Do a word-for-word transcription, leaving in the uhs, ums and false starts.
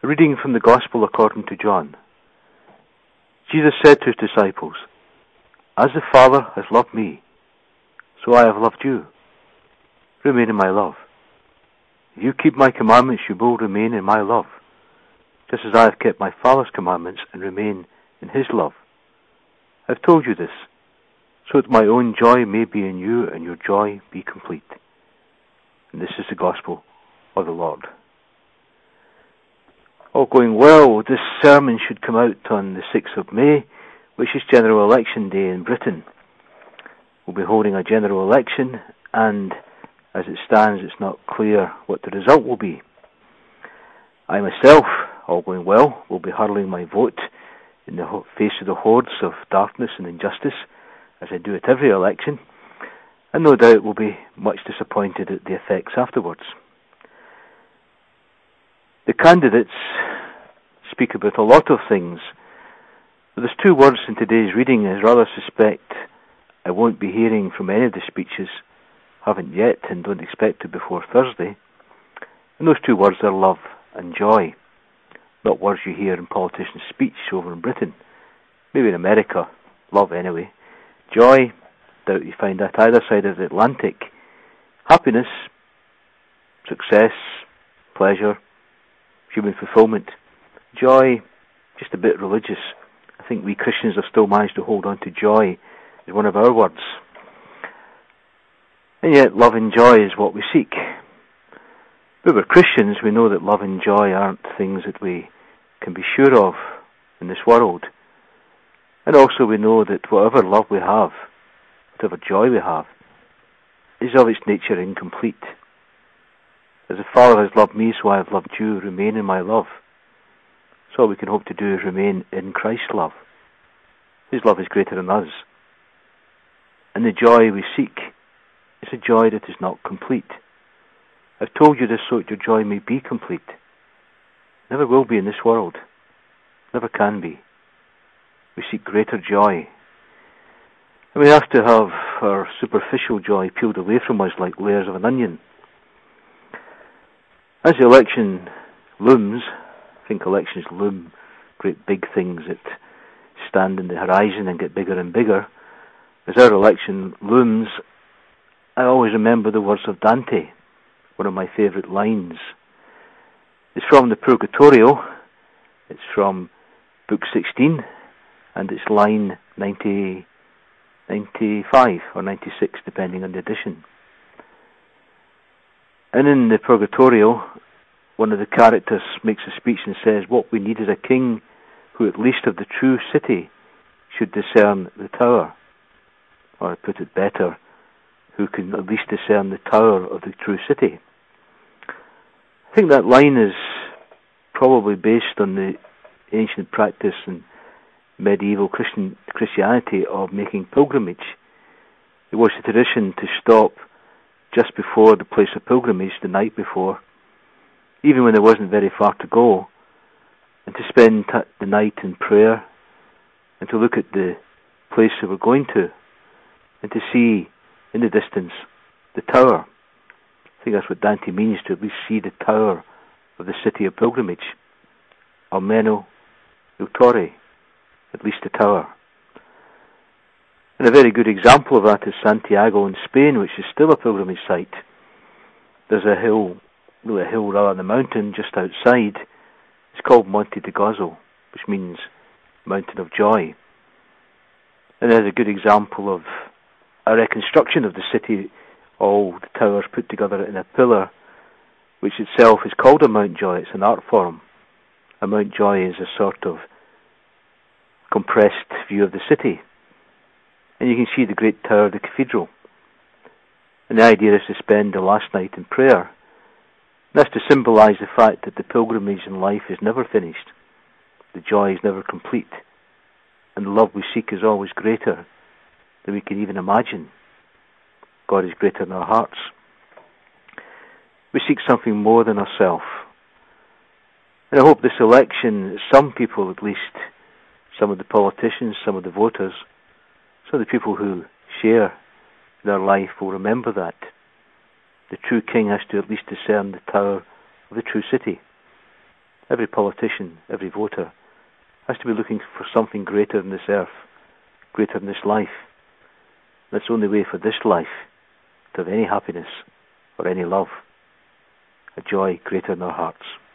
A reading from the Gospel according to John. Jesus said to his disciples, "As the Father has loved me, so I have loved you. Remain in my love. If you keep my commandments, you will remain in my love, just as I have kept my Father's commandments and remain in his love. I have told you this, so that my own joy may be in you and your joy be complete." And this is the Gospel of the Lord. All going well, this sermon should come out on the sixth of May, which is General Election Day in Britain. We'll be holding a general election, and as it stands, it's not clear what the result will be. I myself, all going well, will be hurling my vote in the face of the hordes of darkness and injustice, as I do at every election, and no doubt will be much disappointed at the effects afterwards. The candidates speak about a lot of things, but there's two words in today's reading I rather suspect I won't be hearing from any of the speeches, haven't yet and don't expect to before Thursday, and those two words are love and joy. Not words you hear in politicians' speech over in Britain, maybe in America, love anyway. Joy, doubt you find that either side of the Atlantic. Happiness, success, pleasure, human fulfillment. Joy, just a bit religious. I think we Christians have still managed to hold on to joy as one of our words. And yet love and joy is what we seek. But we're Christians, we know that love and joy aren't things that we can be sure of in this world. And also we know that whatever love we have, whatever joy we have, is of its nature incomplete. As the Father has loved me, so I have loved you. Remain in my love. So all we can hope to do is remain in Christ's love. His love is greater than us. And the joy we seek is a joy that is not complete. I've told you this so that your joy may be complete. Never will be in this world. Never can be. We seek greater joy. And we have to have our superficial joy peeled away from us like layers of an onion. As the election looms, I think elections loom, great big things that stand in the horizon and get bigger and bigger. As our election looms, I always remember the words of Dante, one of my favourite lines. It's from the Purgatorio, it's from Book sixteen, and it's line ninety, ninety-five or ninety-six, depending on the edition. And in the Purgatorio, one of the characters makes a speech and says, what we need is a king who at least of the true city should discern the tower. Or I put it better, who can at least discern the tower of the true city. I think that line is probably based on the ancient practice in medieval Christian Christianity of making pilgrimage. It was the tradition to stop just before the place of pilgrimage, the night before, even when there wasn't very far to go, and to spend t- the night in prayer, and to look at the place that we're going to, and to see in the distance the tower. I think that's what Dante means, to at least see the tower of the city of pilgrimage. Almeno il torre, at least the tower. And a very good example of that is Santiago in Spain, which is still a pilgrimage site. There's a hill, really a hill rather than a mountain, just outside. It's called Monte de Gozo, which means Mountain of Joy. And there's a good example of a reconstruction of the city, all the towers put together in a pillar, which itself is called a Mount Joy. It's an art form. A Mount Joy is a sort of compressed view of the city. And you can see the great tower of the cathedral. And the idea is to spend the last night in prayer. And that's to symbolize the fact that the pilgrimage in life is never finished. The joy is never complete. And the love we seek is always greater than we can even imagine. God is greater than our hearts. We seek something more than ourselves. And I hope this election, some people at least, some of the politicians, some of the voters, some of the people who share their life will remember that. The true king has to at least discern the tower of the true city. Every politician, every voter, has to be looking for something greater than this earth, greater than this life. That's the only way for this life to have any happiness or any love, a joy greater in our hearts.